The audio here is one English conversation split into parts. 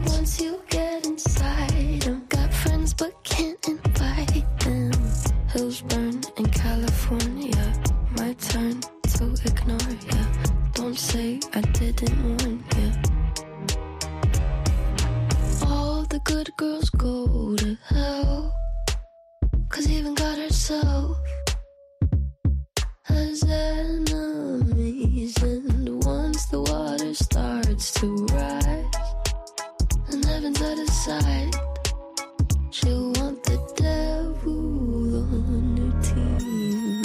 Once you get inside, I've got friends but can't invite them. Hills burn in California, my turn to ignore ya. Don't say I didn't warn ya. All the good girls go to hell, 'cause even God herself has enemies. And once the water starts to rise and heaven's at his side, she'll want the devil on her team.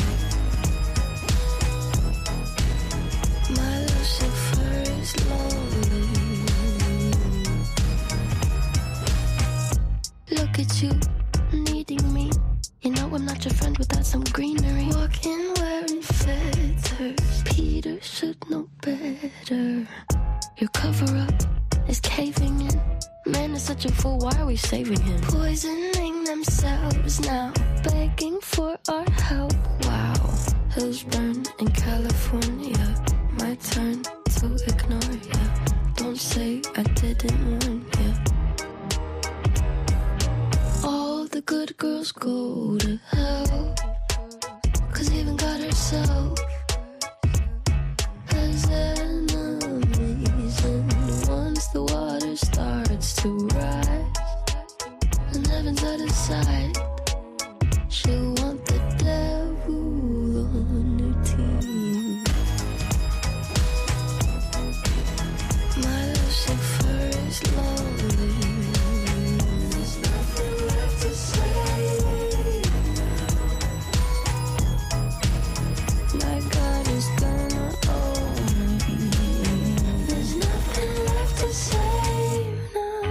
My Lucifer is lonely. Look at you, needing me. You know I'm not your friend without some greenery. Walking wearing feathers, Peter should know better. Your cover-up is caving in. Man is such a fool, why are we saving him? Poisoning themselves now, begging for our help. Wow, hills burn in California, my turn to ignore ya. Don't say I didn't warn ya. All the good girls go to hell, 'cause even God herself has enemies. And once the water starts to rise and heaven's at his side, she'll want the devil on her team. My Lucifer is lonely. There's nothing left to say. My God is gonna own me. There's nothing left to say now.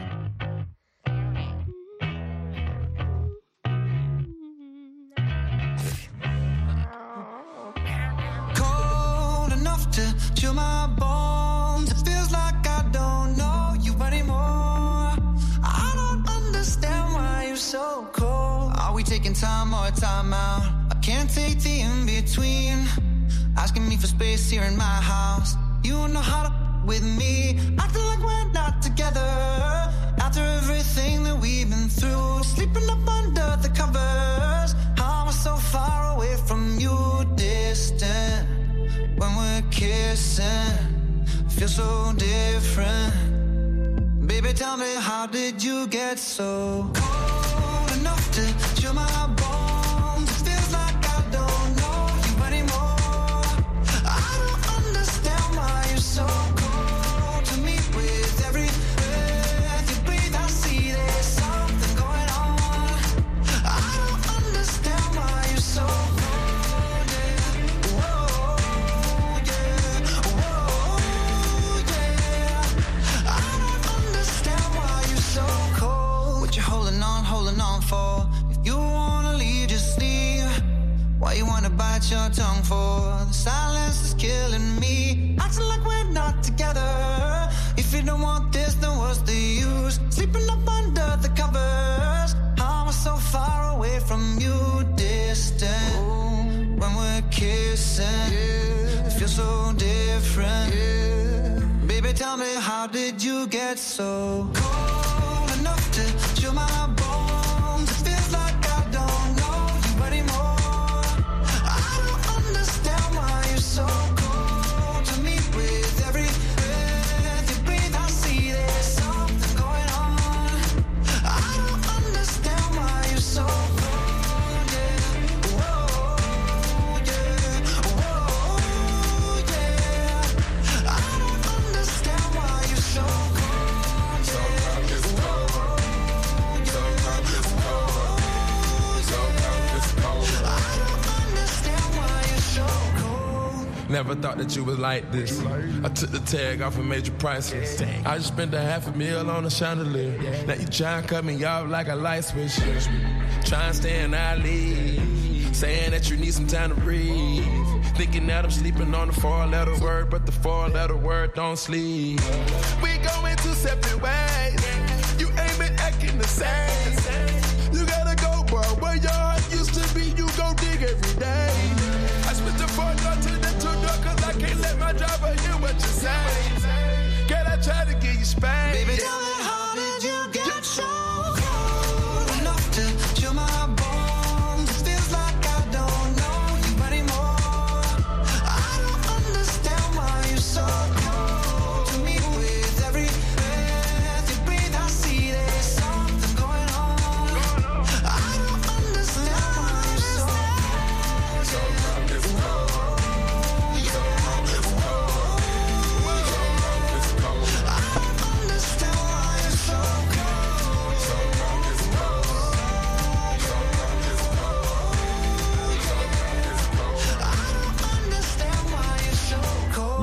Cold enough to chill my bones. It feels like I don't know you anymore. I don't understand why you're so cold. Are we taking time or time out? I can't take the in-between. Asking me for space here in my house. You know how to with me. Acting like we're not together. After everything that we've been through. Sleeping up under the covers. I was so far away from you, distant. When we're kissing, feel so different. Baby, tell me, how did you get so cold enough to chill my bones? It feels like I don't know you anymore. I don't understand why you're so cold to me. With every breath you breathe, I see there's something going on. I don't understand why you're so cold, yeah. Whoa, yeah. Whoa, yeah. I don't understand why you're so cold. What you holding on for? If you wanna leave, just leave. Why you wanna bite your tongue for? The silence is killing me. Acting like we're not together. If you don't want this, then what's the use? Sleeping up under the covers. I was so far away from you, distant. When we're kissing, it feels so different. Baby, tell me, how did you get so cold enough to chill my bones? It feels like I don't know you anymore. I don't understand why you're so cold to me. With every breath you breathe, I see there's something going on. I don't understand why you're so cold, yeah. Whoa, yeah. Whoa, yeah. I don't understand why you're so cold, yeah. Never thought that you was like this. I took the tag off and made you priceless. I just spent $500,000 on a chandelier. Now you try and cut me off like a light switch. Try and stay in our league. Saying that you need some time to breathe. Thinking that I'm sleeping on the 4-letter word, but the 4-letter word don't sleep. We going two separate ways. You ain't been acting the same. You gotta go, bro. Where your heart used to be, you go dig every day. I split the 4-door to the 2-door, cause I can't let my driver hear what you say. Girl, I try to get you spanked. Baby, tell me,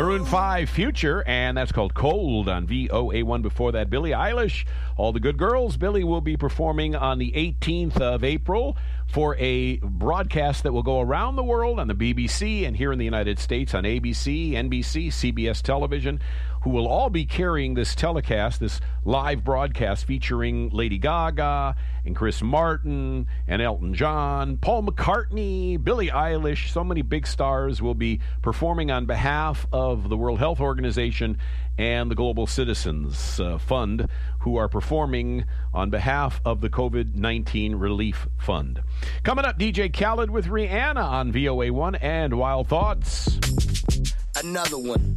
Maroon 5 Future, and that's called Cold on VOA1. Before that, Billie Eilish, All the Good Girls. Billie will be performing on the 18th of April for a broadcast that will go around the world on the BBC and here in the United States on ABC, NBC, CBS Television, who will all be carrying this telecast, this live broadcast featuring Lady Gaga and Chris Martin and Elton John, Paul McCartney, Billie Eilish. So many big stars will be performing on behalf of the World Health Organization and the Global Citizens Fund, who are performing on behalf of the COVID-19 Relief Fund. Coming up, DJ Khaled with Rihanna on VOA1 and Wild Thoughts. Another one.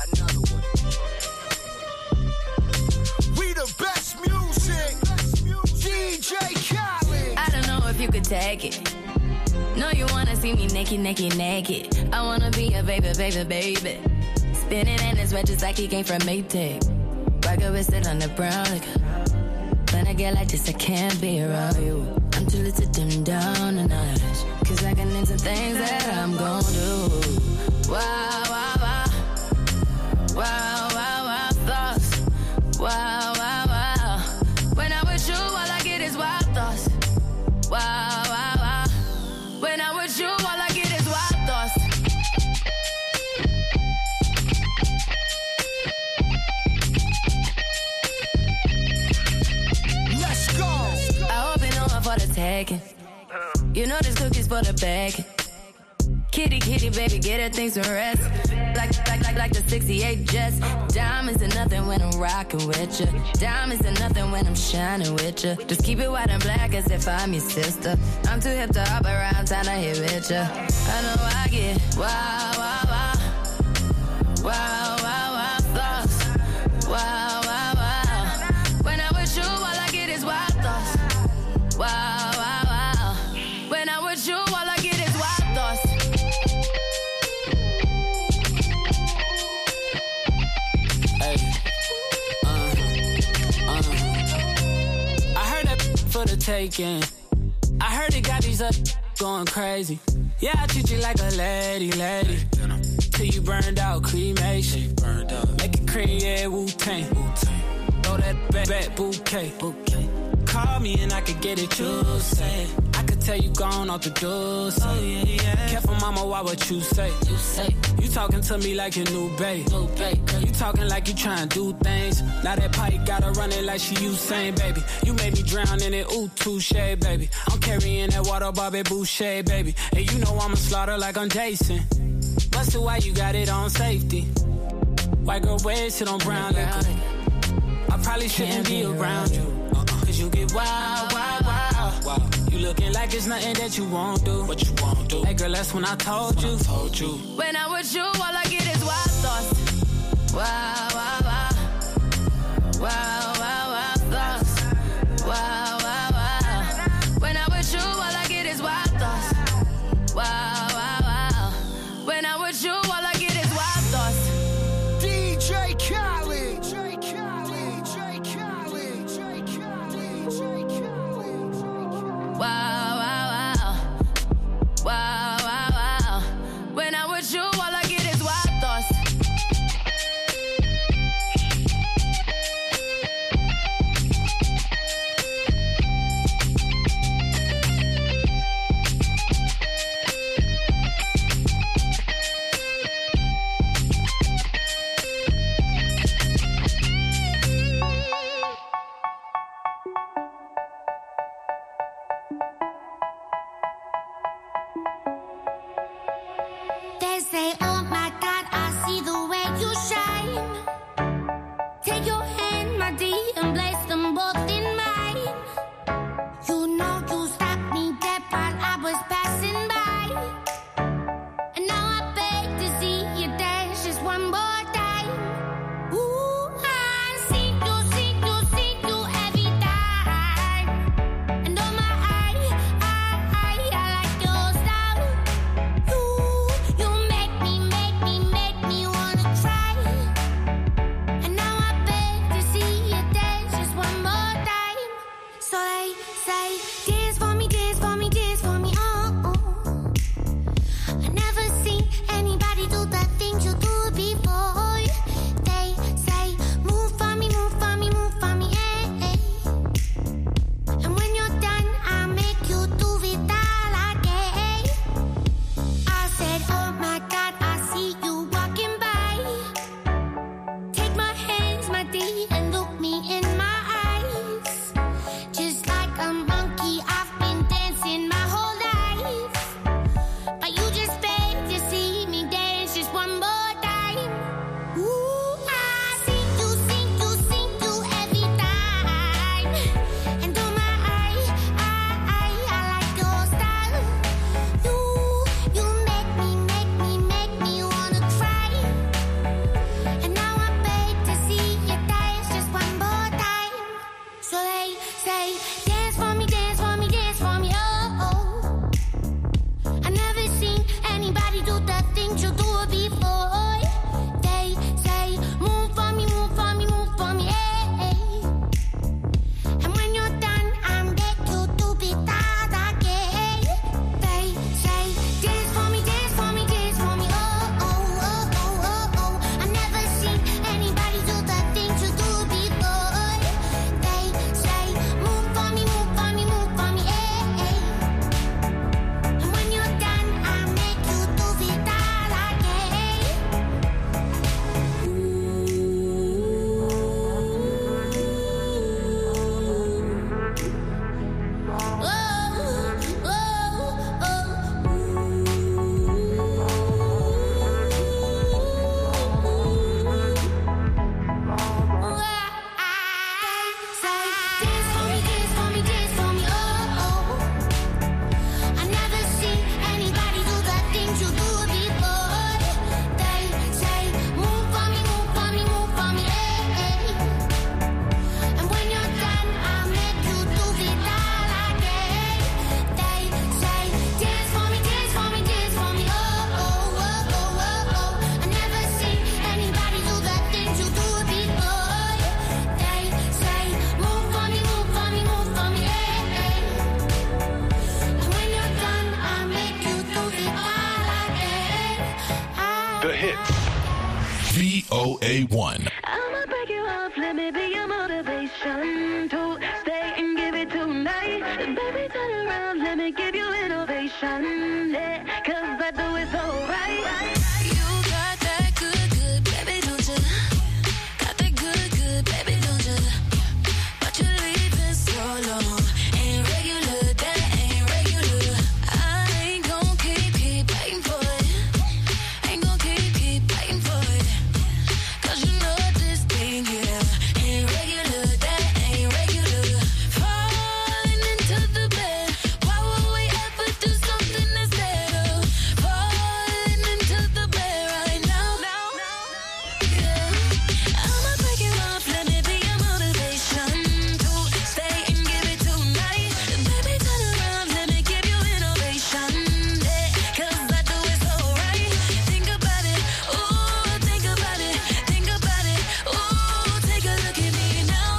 We the best music. DJ Khaled. I don't know if you could take it. No, you wanna see me naked. I wanna be a baby. Spinning in his red just like he came from Maytag. Rocket with it on the brown liquor. When I get like this, I can't be around you. I'm too little to dim down a notch. Cause I can into things that I'm gon' do. Wow, wow, wow. Wow, wow, wow, thoughts. Wow, wow, wow. When I'm with you, all I get is wild thoughts. Wow, wow, wow. When I'm with you, all I get is wild thoughts. Let's go. I hope you know I'm for the tagging. You know this cookie's for the bag. Kitty, baby, get her things to rest. Like the 68 Jets. Diamonds are nothing when I'm rocking with you. Diamonds are nothing when I'm shining with you. Just keep it white and black as if I'm your sister. I'm too hip to hop around, time to hit with you. I know I get wow, wow, wow. Wow, wow, wow, thoughts. Wow, wow, wow. When I'm with you, all I get is wild thoughts. Wow, wow, wow. When I'm with you, all I get is wild thoughts. For the taking. I heard it got these up going crazy. Yeah, I treat you like a lady. Till you burned out, cremation. Make it cream, yeah, Wu-Tang. Throw that back bouquet. Call me and I could get it, you say. I could tell you gone off the door. Oh, yeah. Careful, mama, why what you say? You talking to me like your new babe. You talking like you trying to do things. Now that pipe gotta run it like she Usain, baby. You made me drown in it, ooh, touche, baby. I'm carrying that water, Bobby Boucher, baby. And you know I'ma slaughter like I'm Jason. Busted, why you got it on safety? White girl wear shit on brown liquor. I probably shouldn't be around you. Cause you get wild. You looking like it's nothing that you won't do. What you won't do. Hey girl, that's when I told you. When I'm with you, all I get is wild thoughts. Wow, wow, wow. Wow, wow, wow, thoughts. Wow, wow, wow. When I'm with you, all I get is wild thoughts. Wow, wow, wow. When I'm with you, all I get is wild thoughts. DJ Khaled. Wow, wow, wow. Wow, wow, wow. When I'm with you, all I get is wild thoughts. VOA1. I'ma break you off, let me be your motivation to stay and give it tonight. Baby, turn around, let me give you innovation. Yeah, 'cause I do it so right. You got that good, good, baby, don't you? Got that good, good, baby, don't you? But you leaving so long. Ain't regular, that ain't regular. I ain't gon' keep waiting for it. Ain't gon' keep waiting for it. 'Cause you know this thing here ain't regular, that ain't regular. Falling into the bed. Why would we ever do something instead of falling into the bed right now? Yeah. I'ma break you off, let me be your motivation to stay and give it tonight. Baby, turn around, let me give you innovation. Yeah, 'cause I do it so right. Think about it, ooh, think about it, think about it, ooh, take a look at me now.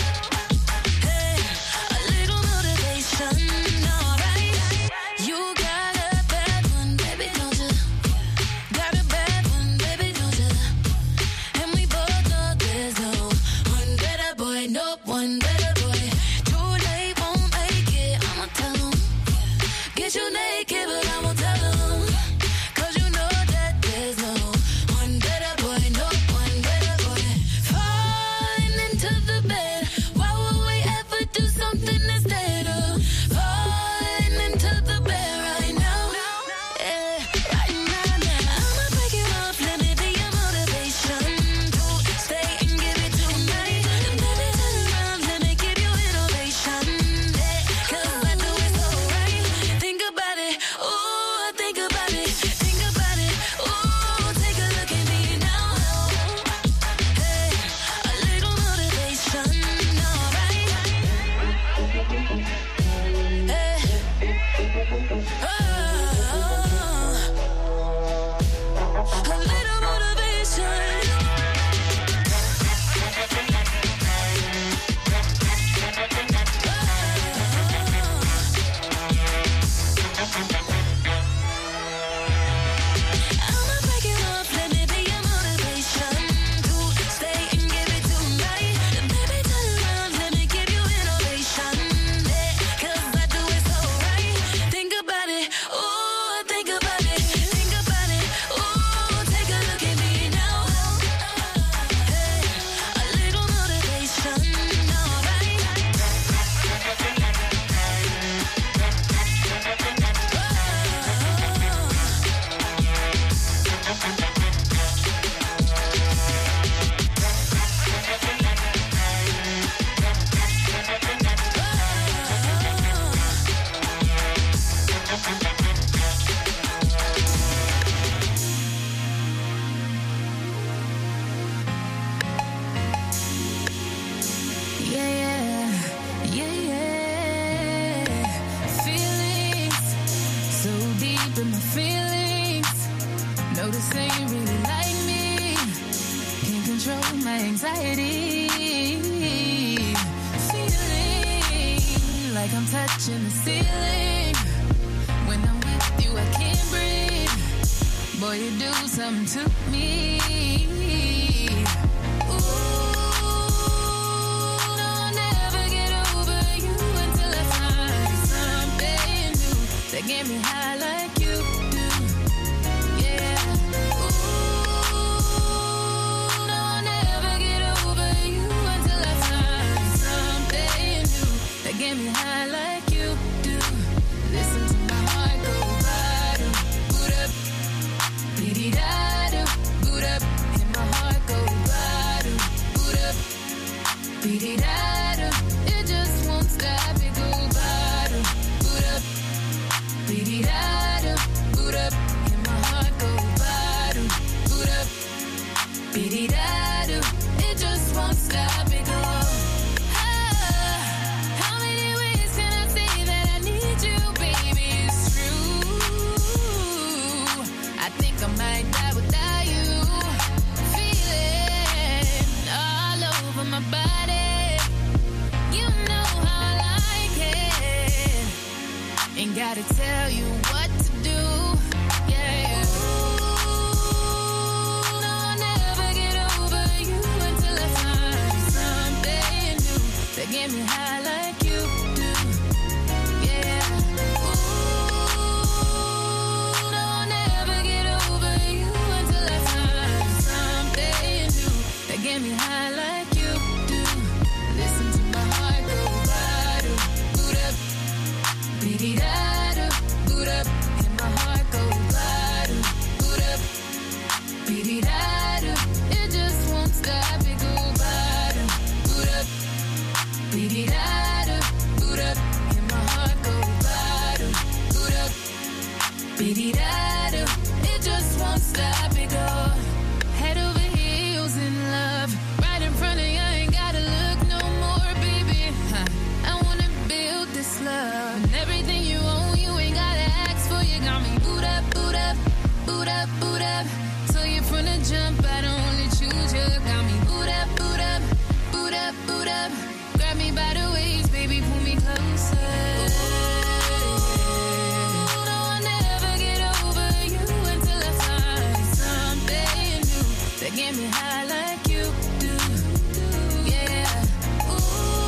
Hey, a little motivation, alright. You got a bad one, baby, don't you? Got a bad one, baby, don't you? And we both know there's no one better boy, no one better boy. Too late, won't make it, I'ma tell 'em. Get you naked, but I won't tell 'em. 'Cause you know that there's no one better boy, no one better boy. Falling into the bed, why would we ever do something instead of falling into the bed right now? Yeah, right now. I'ma break you off, let me be your motivation to stay and give it tonight. Baby, turn around, let me give you innovation. Yeah, 'cause I do it so right. Think about it, ooh, think about it, think about it, ooh, take a look at me now. Hey, a little motivation, alright. Hey, a little motivation. I'ma break it off, let me be your motivation to stay and give it tonight. Baby, turn around, let me give you innovation. Yeah, 'cause I do it so right. Think about it, ooh, think about it, think about it, ooh, take a look at me now. Hey, a little motivation, alright. Yeah. Feelings so deep in my feelings. No, this ain't really like me. Can't control my anxiety. Feeling like I'm touching the ceiling. When I'm with you, I can't breathe. Boy, you do something to me. That get me high like you do, yeah. Ooh, no, I'll never get over you until I find something new that get me high like you do. Listen to my heart go bottom, boot up, beady-da-do, boot up, and my heart go bottom, boot up, beady-da-do. It just won't stop, it go bottom, boot up. Beady-da-do, boot up, and my heart go bottom, boot up, beady-da-do, it just won't stop, it go. How many ways can I say that I need you, baby, it's true. I think I might die without you. Feeling all over my body. You know how I like it. Ain't gotta tell you what to do, yeah. Ooh, no, I'll never get over get me high like you do. Yeah. Ooh, no, I'll never get over you until I find something new that get me high like you do. Listen to my heart go ba-do, boot up, beady-da-do, boot up, and my heart go ba-do, boot up, beady-da-do. It just won't stop, it go ba-do, boot up, beady-da-do, boot up, and my heart go ba-do, boot up, beady-da-do. It just won't stop, it go head over heels in love. Right in front of you, I ain't gotta look no more, baby. I wanna build this love. And everything you own, you ain't gotta ask for. You got me boot up, boot up, boot up, boot up. So you from the jump, I don't only choose you. Got me boot up, boot up, boot up, boot up. Grab me by the waist, baby, pull me closer. Ooh, no, I'll never get over you until I find something new that get me high like you do. Yeah. Ooh,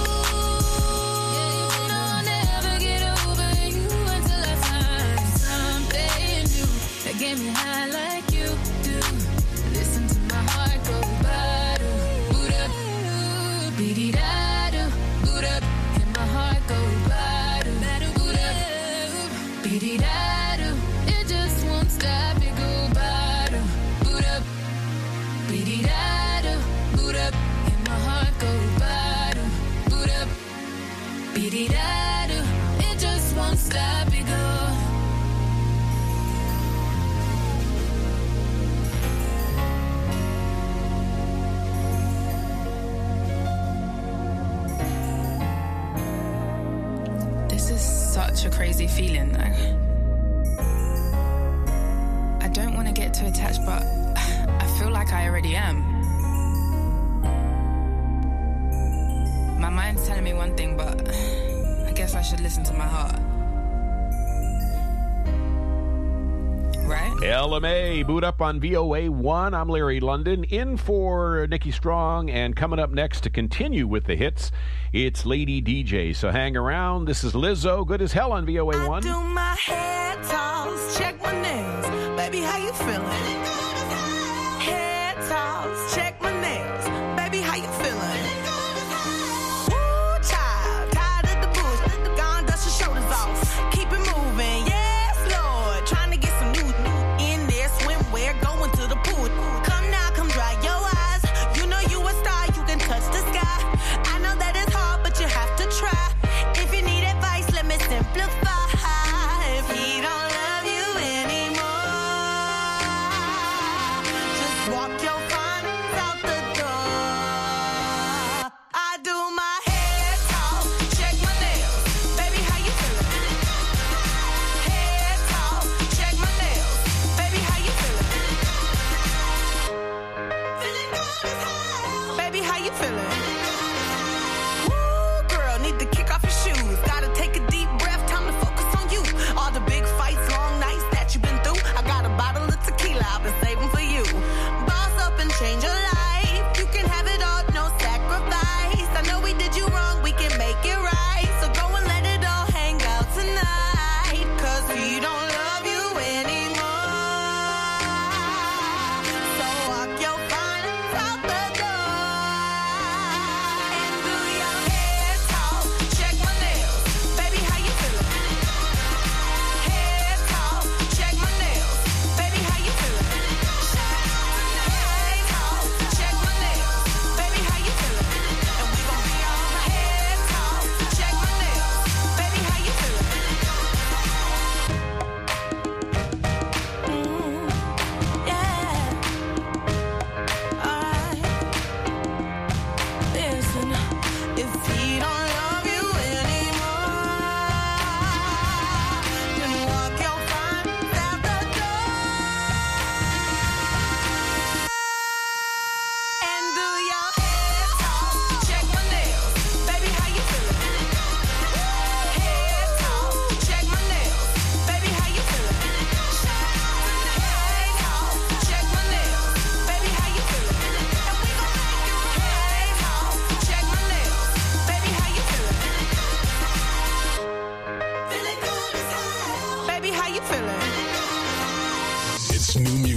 no, I'll never get over you until I find something new that get me high like you do. Listen to my heart go ba-do, boot up, beady-da-do, boot up, and my heart go ba-do, boot up, beady-da-do. It just won't stop, it go ba-do, boot up, beady-da-do, boot up, and my heart go ba-do, boot up, beady-da-do. It just won't stop, it go. This is such a crazy feeling. I don't want to get too attached, but I feel like I already am. My mind's telling me one thing, but I guess I should listen to my heart. Right? LMA, boot up on VOA1. I'm Larry London, in for Nikki Strong, and coming up next to continue with the hits, it's Lady DJ. So hang around. This is Lizzo, good as hell on VOA1. I do my hair toss, check my nails. Baby, how you feeling? Hair toss, check my nails. Baby, how you feeling? Woo, child, tired of the bullshit. Gone, dust your shoulders off. Keep it moving, yes, Lord. Trying to get some new in there, swimwear, going to the pool. Come now, come dry your eyes. You know you a star, you can touch the sky. I know that it's hard, but you have to try. If you need advice, let me simplify. If he don't love you anymore,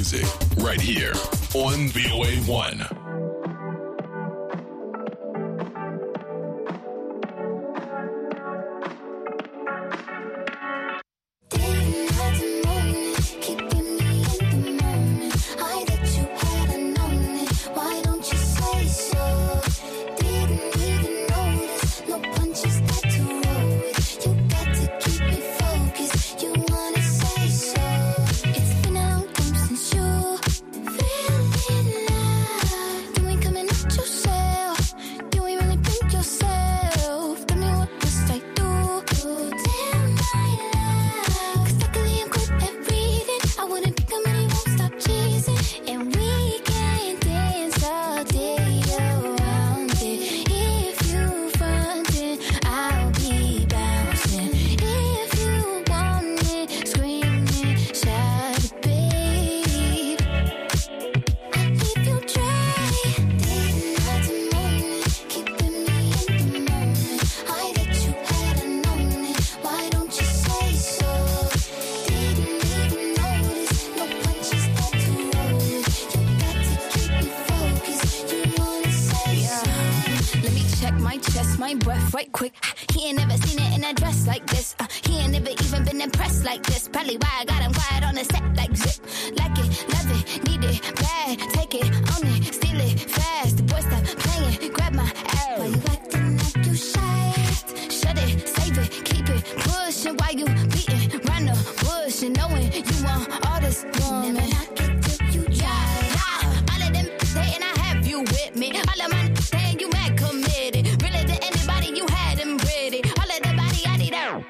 music right here on VOA1. my breath right quick. He ain't never seen it in a dress like this. He ain't never even been impressed like this. Probably why I got him quiet on the set like zip. Like it, love it, need it, bad. Take it, own it, steal it, fast. The boy stop playing, grab my ass. Why you acting like you shy? Shut it, save it, keep it pushing. While you beating round the bush and knowing you want all this woman. Never knock it till you try. All of them saying I have you with me. All of my saying you mad committed. Really to anybody you had them pretty. All of the body I need out.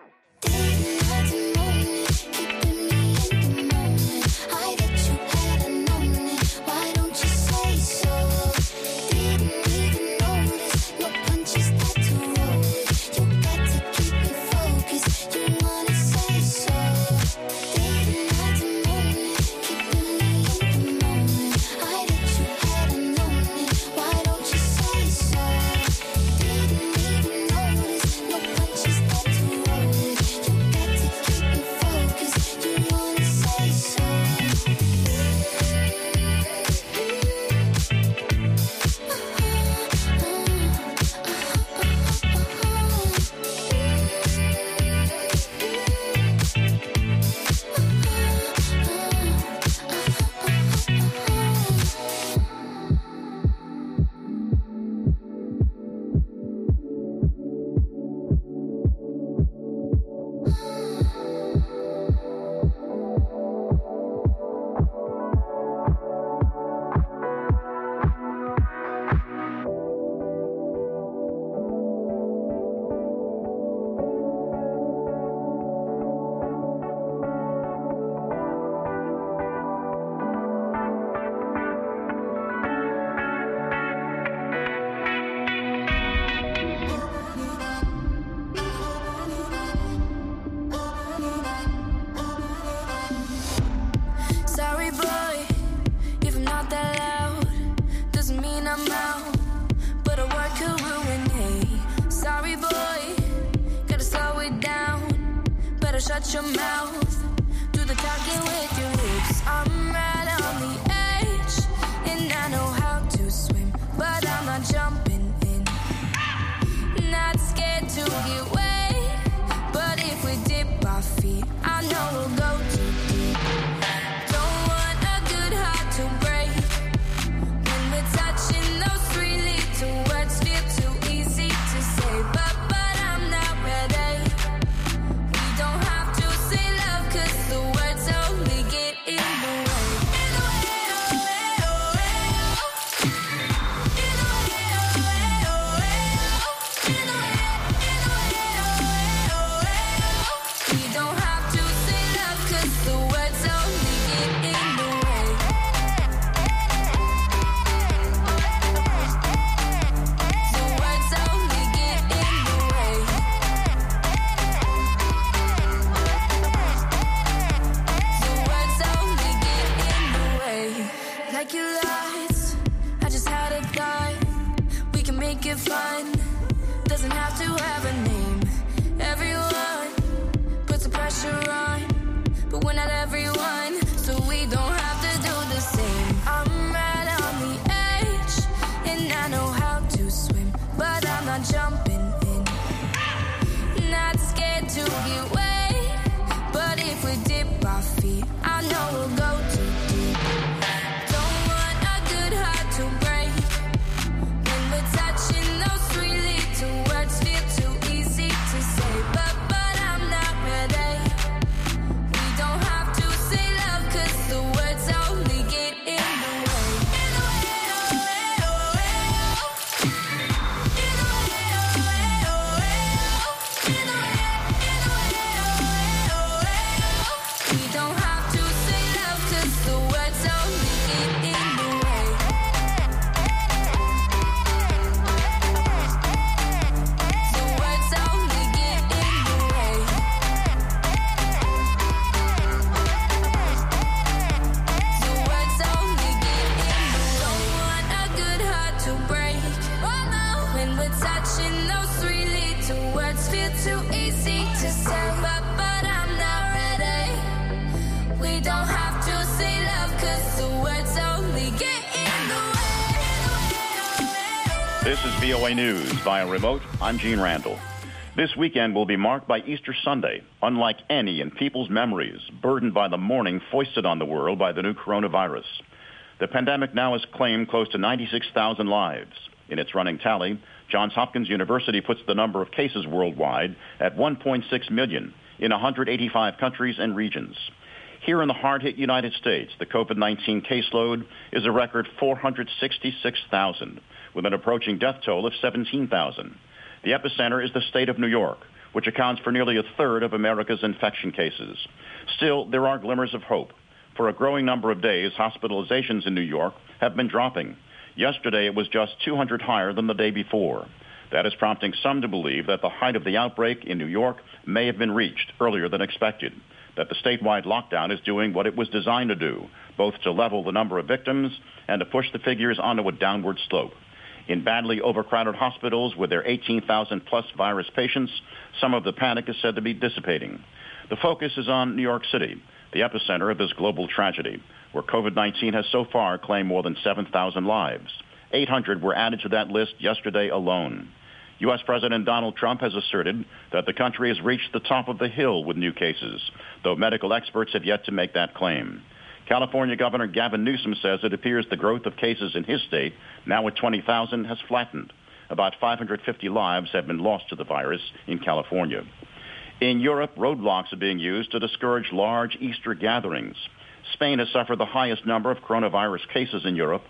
Shut your mouth, do the talking with your lips. I'm right on the edge, and I know how to swim, but I'm not jumping in. Not scared to get wet, but if we dip our feet, I know we'll go too deep. Don't want a good heart to break. When we're touching those three little words, feel too easy to say, but I'm not ready. The words only get in the way. We don't have to say love, 'cause the words only get in the way. The words only get in the way. Like your lights, I just had a thought. We can make it fun. Doesn't have to have a name. Everyone puts the pressure on, but we're not everyone, so we don't have to too easy to say, but I'm not ready. We don't have to say love, 'cause the words only get in the way. This is VOA News via remote. I'm Gene Randall. This weekend will be marked by Easter Sunday, unlike any in people's memories, burdened by the mourning foisted on the world by the new coronavirus. The pandemic now has claimed close to 96,000 lives. In its running tally, Johns Hopkins University puts the number of cases worldwide at 1.6 million in 185 countries and regions. Here in the hard-hit United States, the COVID-19 caseload is a record 466,000, with an approaching death toll of 17,000. The epicenter is the state of New York, which accounts for nearly a third of America's infection cases. Still, there are glimmers of hope. For a growing number of days, hospitalizations in New York have been dropping. Yesterday, it was just 200 higher than the day before. That is prompting some to believe that the height of the outbreak in New York may have been reached earlier than expected, that the statewide lockdown is doing what it was designed to do, both to level the number of victims and to push the figures onto a downward slope. In badly overcrowded hospitals with their 18,000-plus virus patients, some of the panic is said to be dissipating. The focus is on New York City, the epicenter of this global tragedy, where COVID-19 has so far claimed more than 7,000 lives. 800 were added to that list yesterday alone. U.S. President Donald Trump has asserted that the country has reached the top of the hill with new cases, though medical experts have yet to make that claim. California Governor Gavin Newsom says it appears the growth of cases in his state, now at 20,000, has flattened. About 550 lives have been lost to the virus in California. In Europe, roadblocks are being used to discourage large Easter gatherings. Spain has suffered the highest number of coronavirus cases in Europe,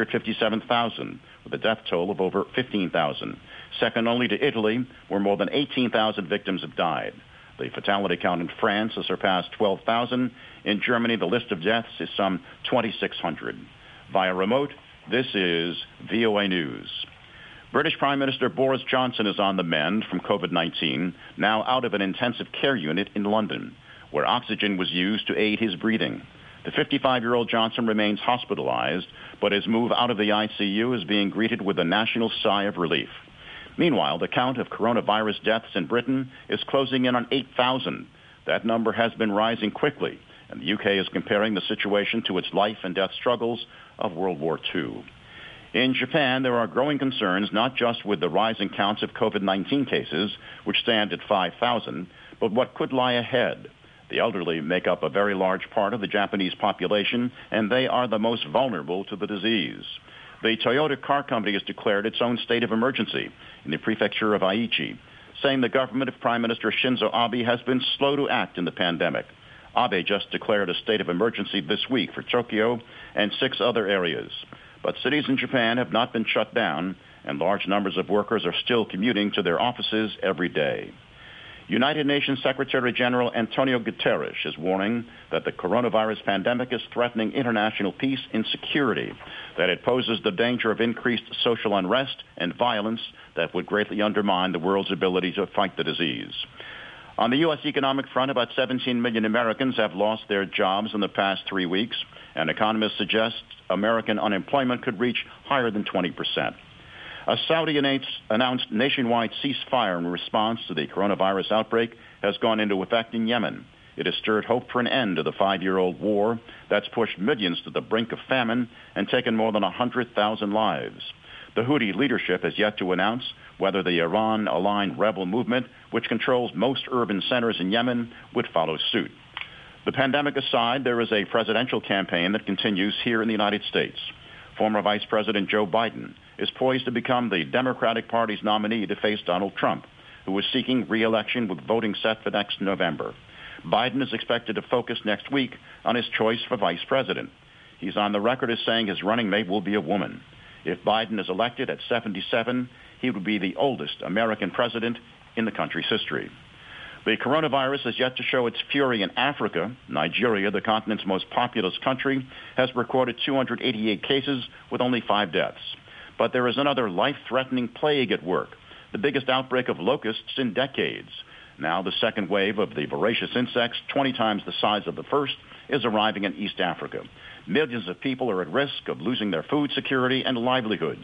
157,000, with a death toll of over 15,000. Second only to Italy, where more than 18,000 victims have died. The fatality count in France has surpassed 12,000. In Germany, the list of deaths is some 2,600. Via remote, this is VOA News. British Prime Minister Boris Johnson is on the mend from COVID-19, now out of an intensive care unit in London, where oxygen was used to aid his breathing. The 55-year-old Johnson remains hospitalized, but his move out of the ICU is being greeted with a national sigh of relief. Meanwhile, the count of coronavirus deaths in Britain is closing in on 8,000. That number has been rising quickly, and the UK is comparing the situation to its life and death struggles of World War II. In Japan, there are growing concerns not just with the rising counts of COVID-19 cases, which stand at 5,000, but what could lie ahead. The elderly make up a very large part of the Japanese population, and they are the most vulnerable to the disease. The Toyota car company has declared its own state of emergency in the prefecture of Aichi, saying the government of Prime Minister Shinzo Abe has been slow to act in the pandemic. Abe just declared a state of emergency this week for Tokyo and 6 other areas. But cities in Japan have not been shut down, and large numbers of workers are still commuting to their offices every day. United Nations Secretary General Antonio Guterres is warning that the coronavirus pandemic is threatening international peace and security, that it poses the danger of increased social unrest and violence that would greatly undermine the world's ability to fight the disease. On the U.S. economic front, about 17 million Americans have lost their jobs in the past 3 weeks, and economists suggest American unemployment could reach higher than 20%. A Saudi-announced nationwide ceasefire in response to the coronavirus outbreak has gone into effect in Yemen. It has stirred hope for an end to the 5-year-old war that's pushed millions to the brink of famine and taken more than 100,000 lives. The Houthi leadership has yet to announce whether the Iran-aligned rebel movement, which controls most urban centers in Yemen, would follow suit. The pandemic aside, there is a presidential campaign that continues here in the United States. Former Vice President Joe Biden is poised to become the Democratic Party's nominee to face Donald Trump, who is seeking re-election with voting set for next November. Biden is expected to focus next week on his choice for vice president. He's on the record as saying his running mate will be a woman. If Biden is elected at 77, he would be the oldest American president in the country's history. The coronavirus has yet to show its fury in Africa. Nigeria, the continent's most populous country, has recorded 288 cases with only 5 deaths. But there is another life-threatening plague at work, the biggest outbreak of locusts in decades. Now the second wave of the voracious insects, 20 times the size of the first, is arriving in East Africa. Millions of people are at risk of losing their food security and livelihoods.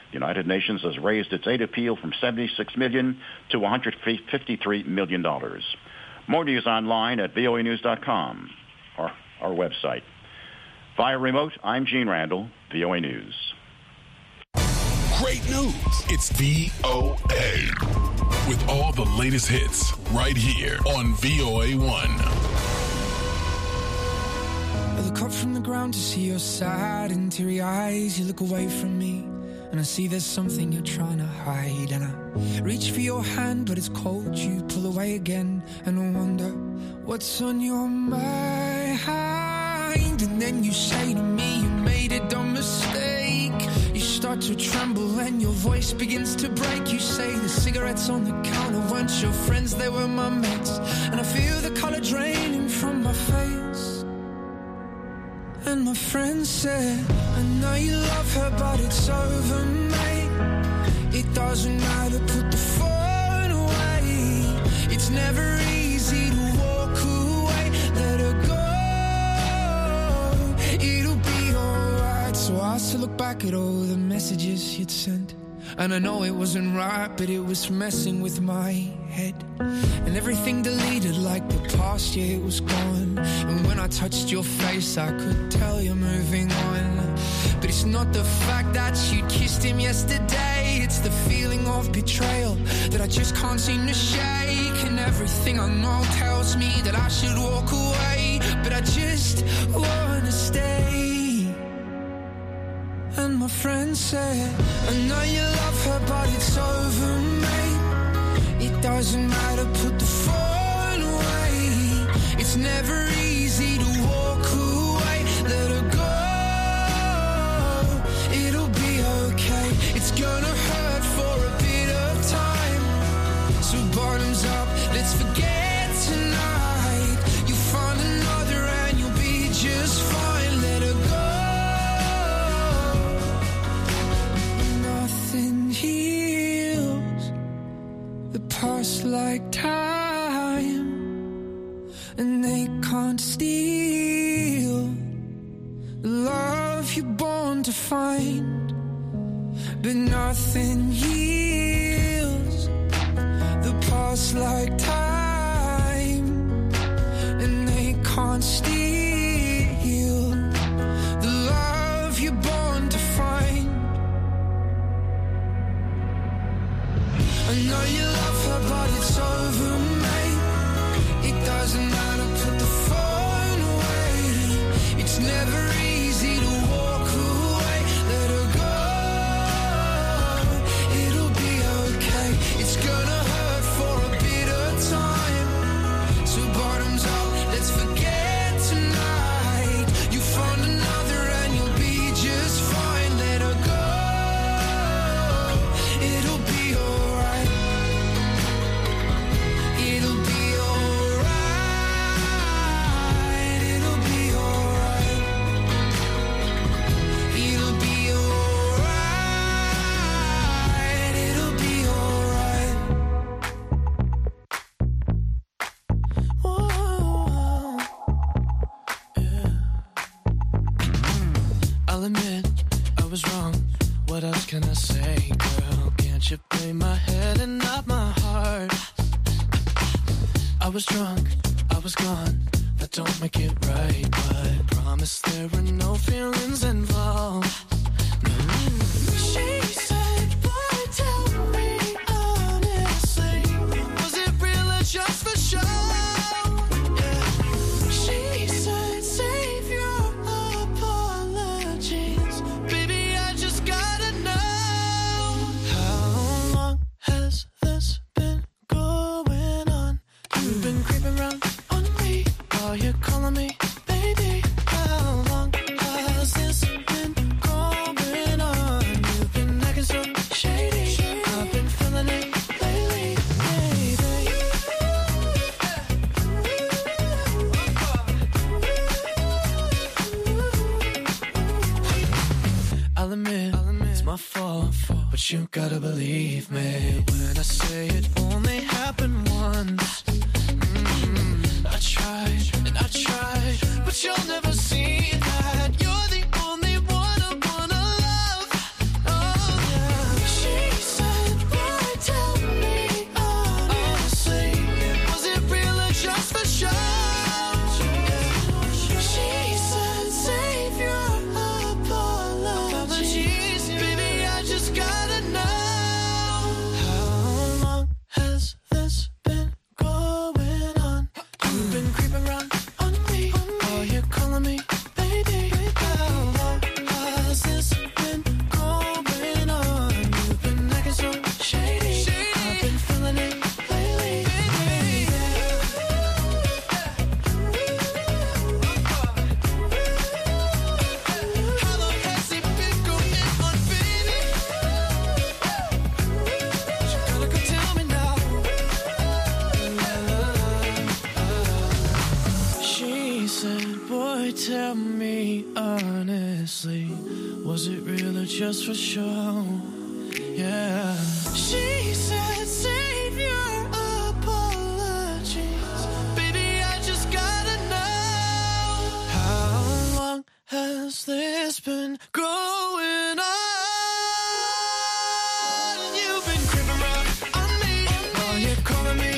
The United Nations has raised its aid appeal from $76 million to $153 million. More news online at voanews.com, or our website. Via remote, I'm Gene Randall, VOA News. Great news. It's VOA. With all the latest hits right here on VOA1. I look up from the ground to see your sad and teary eyes. You look away from me and I see there's something you're trying to hide. And I reach for your hand but it's cold. You pull away again and I wonder what's on your mind. And then you say to me you made a dumb mistake. You start to tremble and your voice begins to break. You say the cigarettes on the counter weren't your friends, they were my mates. And I feel the color draining from my face. And my friend said, I know you love her but it's over, mate. It doesn't matter, put the phone away. It's never easy to walk away. Let her go, it'll be alright. So I still look back at all the messages you'd sent. And I know it wasn't right, but it was messing with my head. And everything deleted like the past, yeah, it was gone. And when I touched your face, I could tell you're moving on. But it's not the fact that you kissed him yesterday. It's the feeling of betrayal that I just can't seem to shake. And everything I know tells me that I should walk away, but I just wanna stay. And my friend said, I know you love her but it's over, mate. It doesn't matter, put the phone away. It's never easy to walk away. Let her go, it'll be okay. It's gonna hurt for a bit of time. So bottoms up, let's forget tonight. You'll find another and you'll be just fine. Let her go. Past like time, and they can't steal the love you're born to find. But nothing heals the past like time, and they can't steal the love you're born to find. I know you love her, but it's over, mate. It doesn't matter, put the phone away. It's never easy to walk away. Let her go, it'll be okay. It's gonna hurt for a bit of time. So bottoms up, let's forget tonight. You found another and you'll be just fine. Let her go, it'll be alright. What else can I say, girl? Can't you play my head and not my heart? I was drunk, I was gone. That don't make it right, but promise there were no feelings involved. She said, boy, tell me honestly, was it real or just for show? Yeah. She said, save your apologies. Baby, I just gotta know, how long has this been going on? You've been creeping around on me while you're calling me baby. How long has this been going on? You've been acting so shady. I've been feeling it lately, baby. I'll admit, it's my fault, but you gotta believe me when I say it only happened once. I tried and I tried, but you'll never see that. You're the only one I wanna love. Oh yeah. tell me honestly, was it real or just for show? Yeah. She said, save your apologies. Baby, I just gotta know, how long has this been going on? You've been creeping around on me while you're calling me.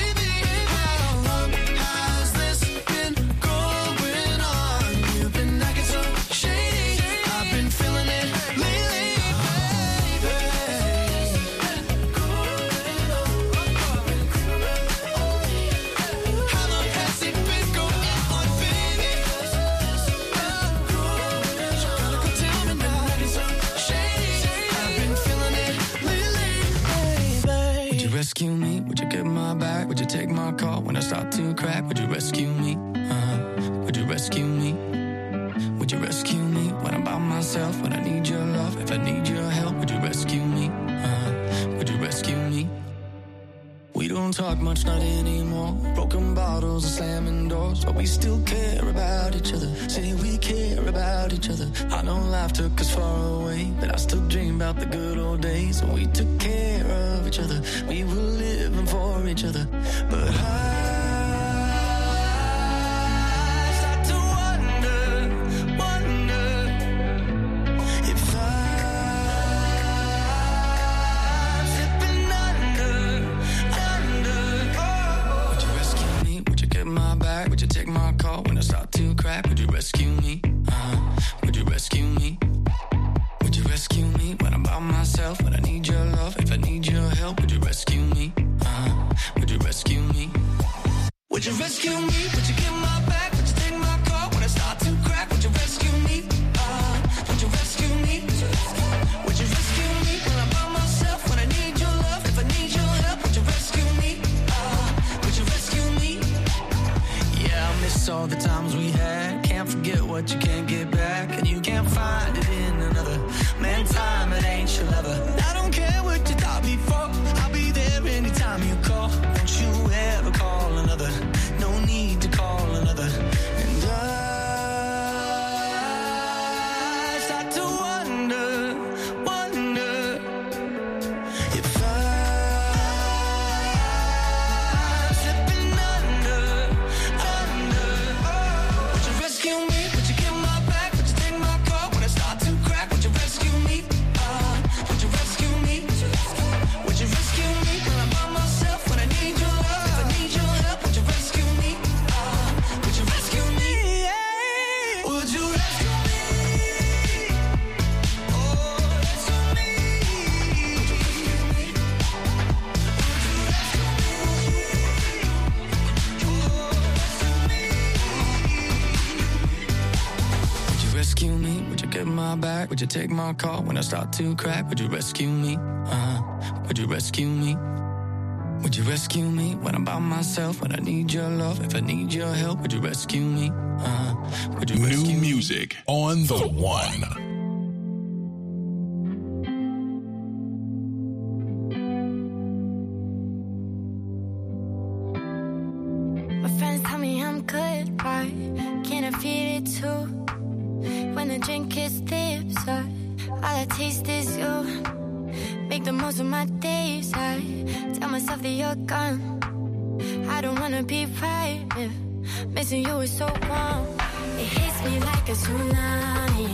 Rescue me? Would you get my back? Would you take my call when I start to crack? Would you rescue me? Would you rescue me? Would you rescue me when I'm by myself? When I need your love, if I need your help, would you rescue me? Would you rescue me? We don't talk much, not anymore. Broken bottles and slamming doors, but we still care about each other. Say we care about each other. I know life took us far away, but I still dream about the good old days when we took care of each other. We were living for each other. But I start to wonder if I'm slipping under. Would you rescue me? Would you get my back? Would you take my call when I start to crack? Would you rescue me? Would you rescue me? Would you rescue me when I'm by myself? When I need your love, if I need your help, would you rescue me? Would you rescue me? Would you rescue me? Would you get my back? Would you take my call when I start to crack? Would you rescue me? Would you rescue me? Would you rescue me when I'm by myself? When I need your love, if I need your help, would you rescue me? Would you rescue me? Yeah, I miss all the times we had. Can't forget what you can't get back, and you can't find it in another. Man, time, it ain't your lover. I don't care what you thought before. I'll be there anytime you call. Don't you ever call another. No need to call another. And I start to wonder if I'm slipping under. Would you rescue me? Would you get my back? Would you take my call when I start to crack? Would you rescue me? Would you rescue me? Would you rescue me when I'm by myself? When I need your love, if I need your help, would you rescue me? Would you rescue me? Would you rescue me? Oh, rescue me. Would you rescue me? Would you rescue me? Would you get my back? Would you take my call when I start to crack? Would you rescue me? Would you rescue me? Would you rescue me when I'm by myself? When I need your love, if I need your help, would you rescue me? Would you rescue New music on the one. My friends tell me I'm good, right? Can I feel it too? When the drink hits lips, all I taste is you. Make the most of my days, I tell myself that you're gone. I don't wanna be right if missing you is so wrong. It hits me like a tsunami.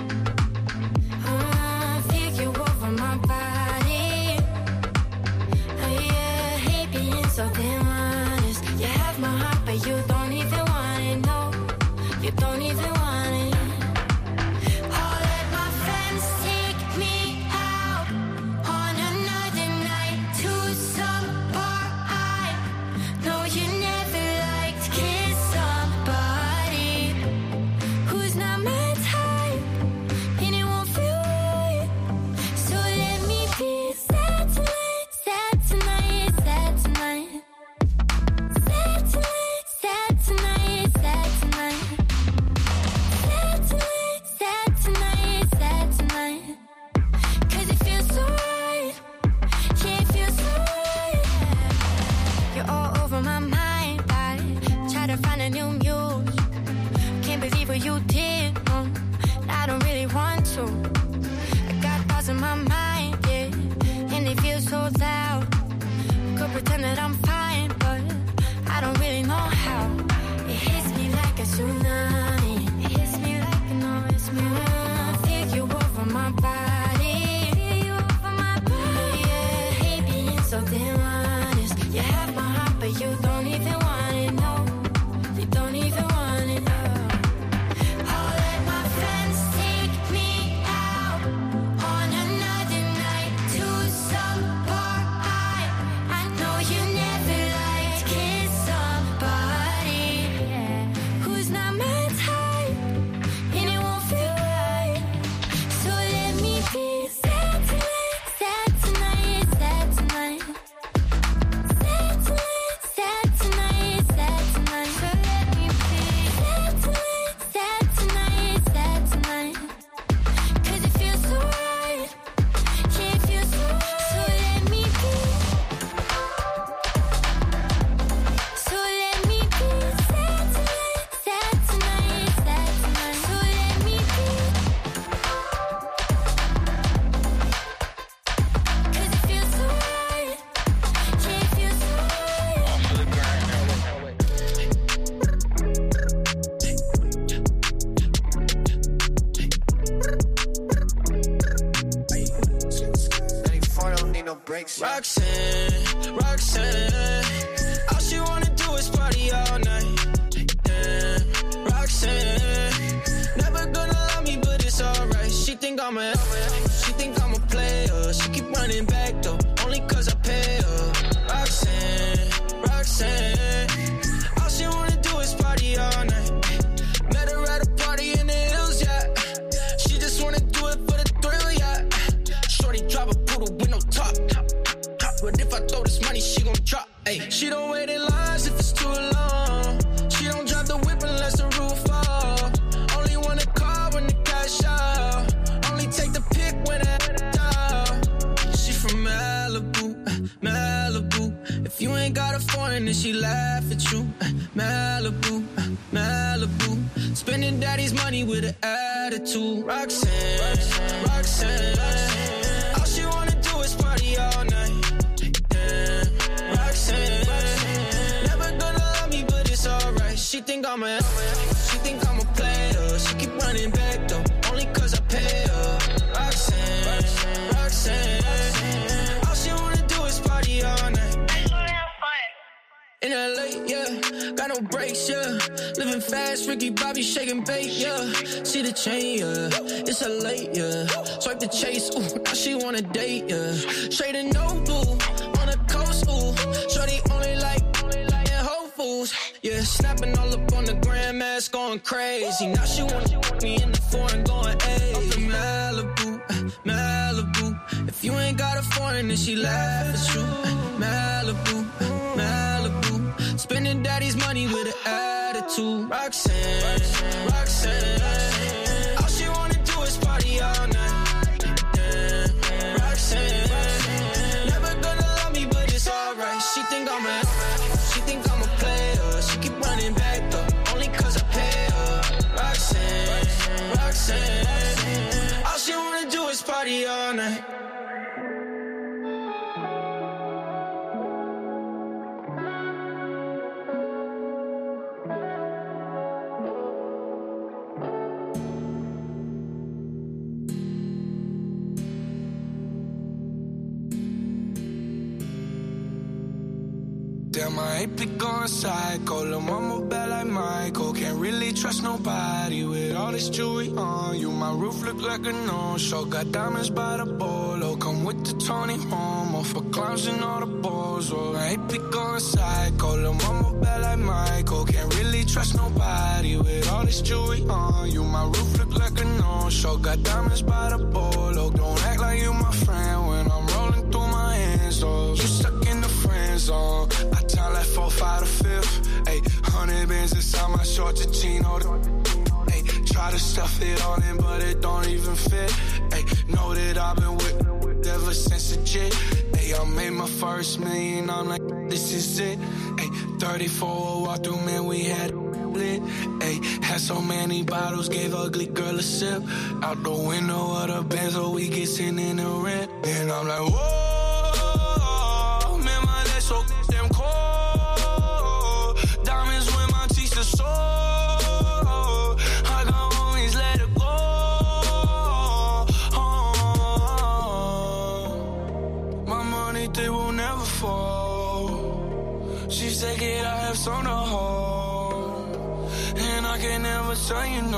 Feel you over my body. Yeah, hate being so damn honest. You have my heart, but you don't even want it, no. You don't even want it. I'll let my friends take me out on another night to some bar. I know you never liked kiss somebody who's not my type, and it won't feel right. So let me be sad tonight, sad tonight, sad tonight. that I'm fine, but I don't really know how. It hits me like a tsunami. It hits me like hits me when I feel you over my body. Feel you over my body. Yeah, hate being so damn honest. You have my heart, but you don't even want it. No, you don't even want it. No. I'll let my friends take me out on another night to some bar. I know you never liked kiss somebody who's not my type, and it won't feel right. So let me be sad tonight, sad tonight, sad tonight. Sad tonight, sad tonight, sad tonight. So let me be sad tonight, sad tonight, sad tonight. 'Cause it feels so right, yeah, it feels so right. So let me be. So let me be sad tonight, sad tonight, sad tonight. So let me be. 'Cause it feels so right, yeah, it feels so Roxanne, Roxanne, all she wanna do is party all night. Yeah, Roxanne, never gonna love me, but it's alright. She think I'm a player. She keep running back though, only 'cause I pay her. Roxanne, Roxanne, all she wanna do is party all night. Met her at a party in the hills, yeah. She just wanna do it for the thrill, yeah. Shorty drive a poodle with no top. But if I throw this money, she gon' drop. Ay. She don't wait in lines if it's too long. She don't drive the whip unless the roof fall. Only want a car when the cash out. Only take the pick when it out. She from Malibu, Malibu. If you ain't got a foreign, then she laugh at you. Malibu, Malibu. Spending daddy's money with an attitude. Roxanne, Roxanne, all she wanna do is party all night. Roxanne, never gonna love me, but it's alright. She think I'm a player. She keep running back though, only 'cause I pay her. Roxanne, Roxanne, all she wanna do is party all night. In LA, yeah, got no brakes, yeah. Living fast, Ricky Bobby shaking bait, yeah. See the chain, yeah, it's a late, yeah. Swipe the chase, ooh, now she wanna date, yeah. Straight and Noble, on the coast, ooh. Shorty only like in Whole Foods, yeah. Snapping all up on the grandmas, going crazy. Now she wanna me in the foreign, going hey. I'm from Malibu, Malibu. If you ain't got a foreign, then she laugh at you. Malibu, Malibu. Spending daddy's money with an attitude. Roxanne, Roxanne, all she wanna do is party all night. Yeah, Roxanne, never gonna love me, but it's alright. She think I'm a player. She keep running back though, only 'cause I pay her. Roxanne, Roxanne, all she wanna do is party all night. Damn, I ain't be going psycho. Lil' mama bad like Michael. Can't really trust nobody with all this jewelry on you. My roof look like a no-show. Got diamonds by the bolo. Come with the Tony Romo for clowns and all the balls. Oh, I ain't be going psycho. Lil' mama bad like Michael. Can't really trust nobody with all this jewelry on you. My roof look like a no-show. Got diamonds by the bolo. Don't act like you my friend when I'm rolling through my hands. Oh, you stuck in the friend zone. I time like 4, 5 to 5th. Ayy, 100 bands inside my shorts and chino. Ayy, try to stuff it all in, but it don't even fit. Ayy, know that I've been with ever since a jit. Ayy, I made my first million, I'm like, this is it. Ayy, 34 walk through, man, we had lit. Ayy, had so many bottles, gave ugly girl a sip. Out the window of the Benz, so we get in the rent. And I'm like, whoa, man, my legs so damn She said, "Kid, I have some to hold, and I can never say you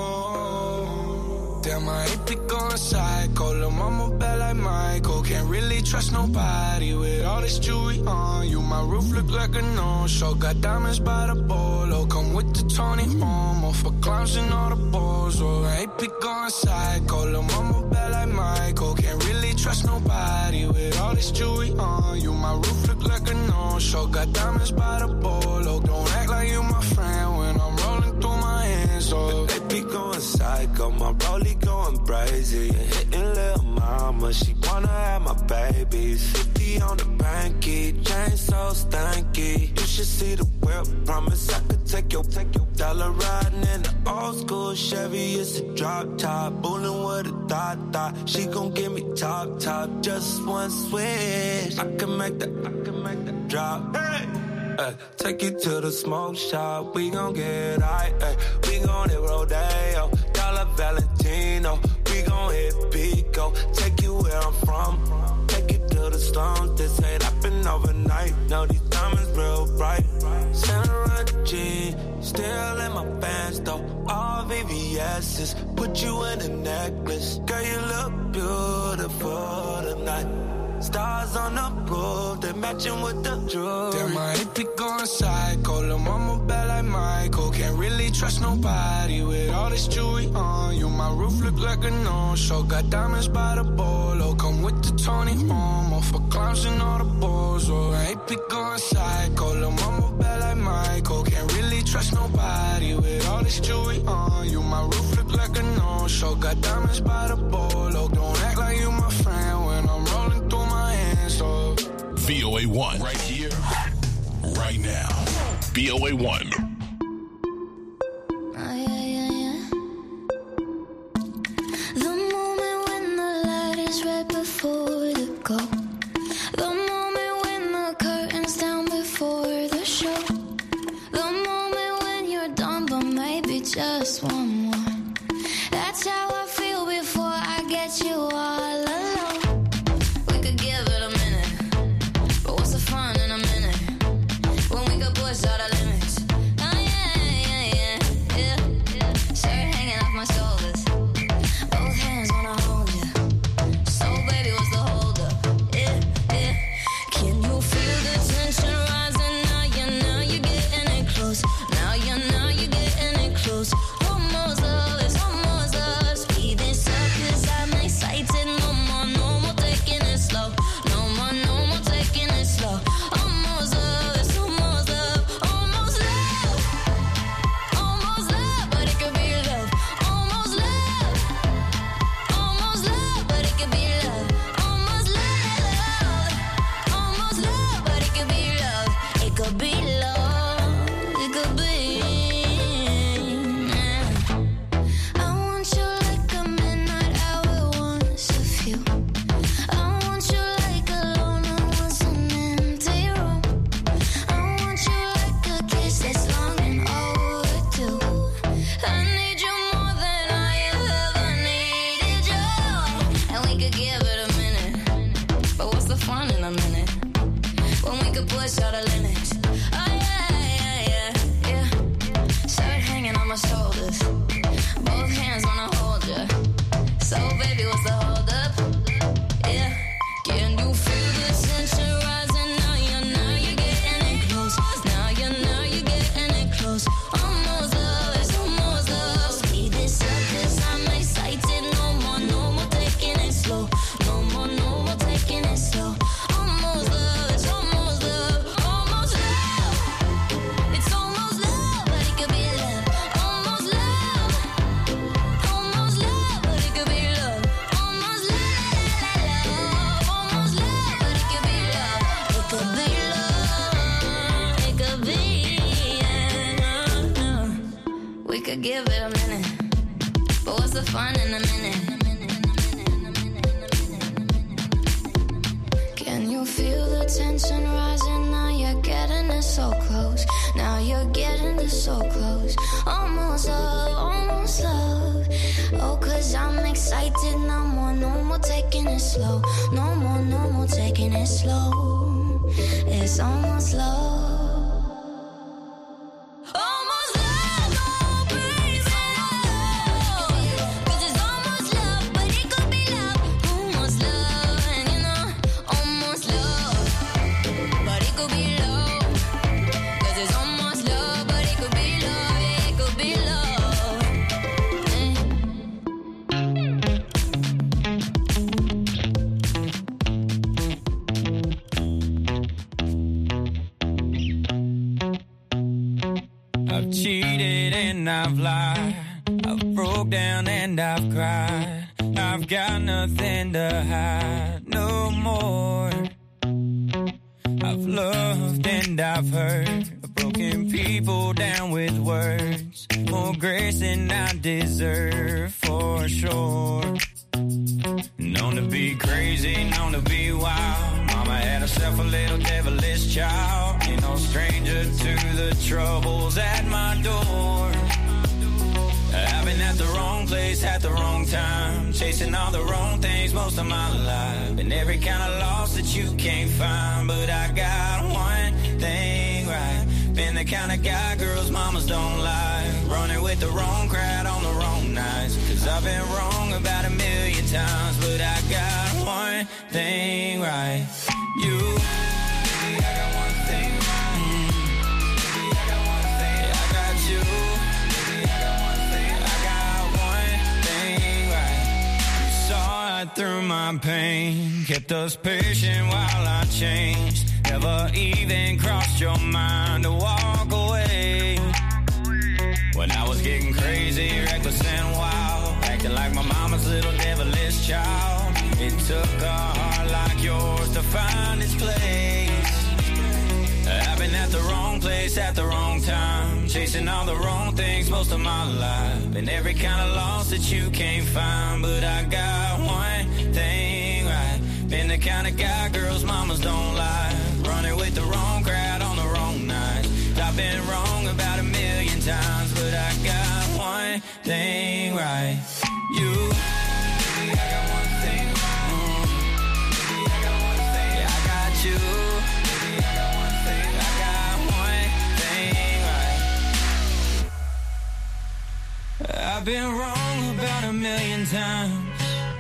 no." Damn, my AP going psycho. Lil' mama bad like Michael. Can't really trust nobody with all this jewelry on you. My roof look like a no-show. Got diamonds by the bolo. Come with the Tony Romo for clowns and all the balls. Oh, AP going psycho. Lil' mama bad like Michael. Can't really trust nobody with all this jewelry on you. My roof look like a no-show. Got diamonds by the bolo. Don't act like you my friend when I'm rolling through my hands. Oh, AP going psycho. My rollie going crazy. Hitting little mama. She wanna have my babies. 50 on the banky. Chain so stanky. You should see the whip. Promise I could take your dollar riding in the old school Chevy. It's a drop top. Bullin' with a thought. She gon' give me top. Just one switch. I can make that drop. Hey. Take you to the smoke shop. We gon' get high. We gon' hit Rodeo. Dollar Valentino. We gon' hit Pico. Take you where I'm from. Take you to the slums. This ain't happen overnight. No, these diamonds real bright. Santa G, still in my pants though. All VVS's. Put you in a necklace. Girl, you look beautiful tonight. Stars on the roof, they matching with the jewelry. Damn, my AP going psycho. Lil' mama bad like Michael. Can't really trust nobody with all this jewelry on you. My roof look like a no-show. Got diamonds by the bolo. Come with the Tony Romo for clowns and all the balls. Oh, AP going psycho. Lil' mama bad like Michael. Can't really trust nobody with all this jewelry on you. My roof look like a no-show. Got diamonds by the bolo. Don't act like you my friend when I'm rolling through my hands. Oh. VOA1 right here, right now. VOA1. The moment when the light is right before the go. The moment when the curtain's down before the show. The moment when you're done, but maybe just one more. That's how I feel before I get you all alone. We could give it a minute, but what's the fun in a minute? When we could push all the limits. Oh yeah. Shirt hanging off my shoulders. Both hands wanna hold you. So baby, what's the hold up? Yeah. Can you feel the tension rising now? Now you're getting it close. Now you're getting it close. Almost love, it's almost love. Speeding up 'cause I'm excited. No more taking it slow. No more taking it slow. Almost love, it's almost love. Almost love. Almost love, but it could be love. Almost love. Almost love, but it could be love. Almost love. Almost love, but it could be love. It could be love. It could be. I want you like a midnight hour once a few. I want you like a loner once an empty room. I want you like a kiss that's long and overdue. I need you more than I ever needed you. And we could give it a minute, but what's the fun in a minute? When we could push all the limits. Oh yeah. Shirt hanging on my shoulders. Both hands wanna hold you. So baby, what's the hold up? Yeah. Can you feel the tension rising now? You're getting it close. Now you're getting it close. Almost love, it's almost love. Speed this up 'cause I'm excited. No more taking it slow. No more taking it slow. Almost love, it's almost love. Almost love. It's almost love, but it could be love. Almost love. Almost love, but it could be love. Almost love. Almost love, but it could be love. It could be love. It could be. We could give it a minute, but what's the fun in a minute? Can you feel the tension rising now? You're getting it so close. Now you're getting it so close. Almost love. Oh, 'cause I'm excited. No more taking it slow. No more taking it slow. It's almost love. I've cheated and I've lied. I've broke down and I've cried. I've got nothing to hide no more. I've loved and I've hurt. I've broken people down with words. More grace than I deserve for sure. Known to be crazy, known to be wild. Mama had herself a little devilish child. Ain't no stranger to the troubles at my door. I've been at the wrong place at the wrong time, chasing all the wrong things most of my life. Been every kind of loss that you can't find, but I got one thing right. Been the kind of guy girls mamas don't like, running with the wrong crowd on the wrong nights. Cause I've been wrong about 1,000,000 times, but I got one thing right. You, baby, I got one thing right. Baby, I got one thing. I got you. Through my pain, kept us patient while I changed. Never even crossed your mind to walk away. When I was getting crazy, reckless and wild, acting like my mama's little devilish child. It took a heart like yours to find its place. I've been at the wrong place at the wrong time, chasing all the wrong things most of my life. Been every kind of loss that you can't find, but I got one thing right. Been the kind of guy girls mamas don't like, running with the wrong crowd on the wrong night. I've been wrong about 1,000,000 times, but I got one thing right. You, baby, I got one thing right. Baby, I got one thing. I got you. I've been wrong about 1,000,000 times,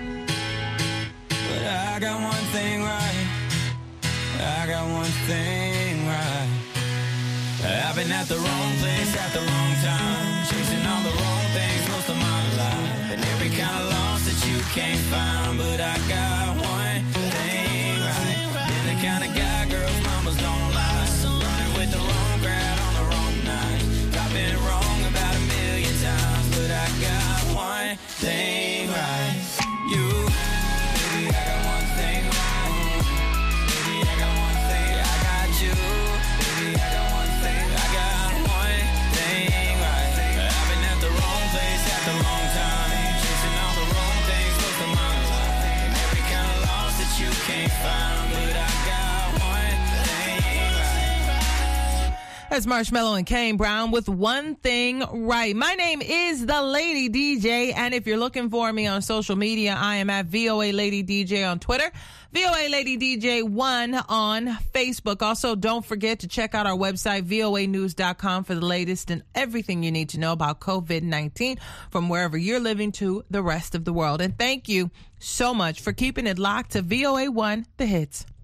but I got one thing right. I got one thing right. I've been at the wrong place at the wrong time, chasing all the wrong things most of my life. And every kind of loss that you can't find, but I got one thing right. Been the kind of guy girls mamas don't like, running with the wrong crowd on the wrong night. I've been wrong about 1,000,000 times, but I got one thing right. You, baby, I got one thing right. Baby, I got one thing. I got you. Baby, I got one thing. I got one thing right. I've been at the wrong place at the wrong time, chasing all the wrong things most of my life. And every kind of loss that you can't find, but I got one thing right. That's Marshmello and Kane Brown with One Thing Right. My name is the Lady DJ, and if you're looking for me on social media, I am at VOA Lady DJ on Twitter, VOA Lady DJ 1 on Facebook. Also, don't forget to check out our website, voanews.com, for the latest and everything you need to know about COVID-19 from wherever you're living to the rest of the world. And thank you so much for keeping it locked to VOA1, The Hits.